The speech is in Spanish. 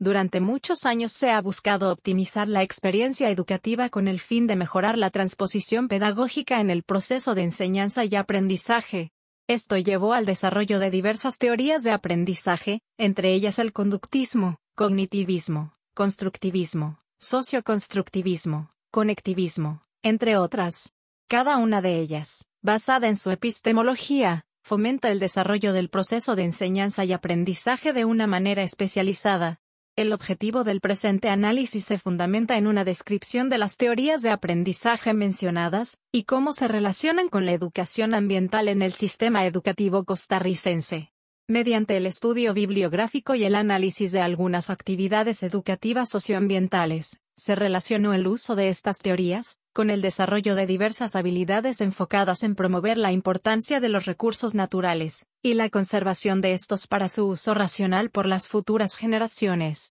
Durante muchos años se ha buscado optimizar la experiencia educativa con el fin de mejorar la transposición pedagógica en el proceso de enseñanza y aprendizaje. Esto llevó al desarrollo de diversas teorías de aprendizaje, entre ellas el conductismo, cognitivismo, constructivismo, socioconstructivismo, conectivismo, entre otras. Cada una de ellas, basada en su epistemología, fomenta el desarrollo del proceso de enseñanza y aprendizaje de una manera especializada. El objetivo del presente análisis se fundamenta en una descripción de las teorías de aprendizaje mencionadas, y cómo se relacionan con la educación ambiental en el sistema educativo costarricense. Mediante el estudio bibliográfico y el análisis de algunas actividades educativas socioambientales, se relacionó el uso de estas teorías con el desarrollo de diversas habilidades enfocadas en promover la importancia de los recursos naturales y la conservación de estos para su uso racional por las futuras generaciones.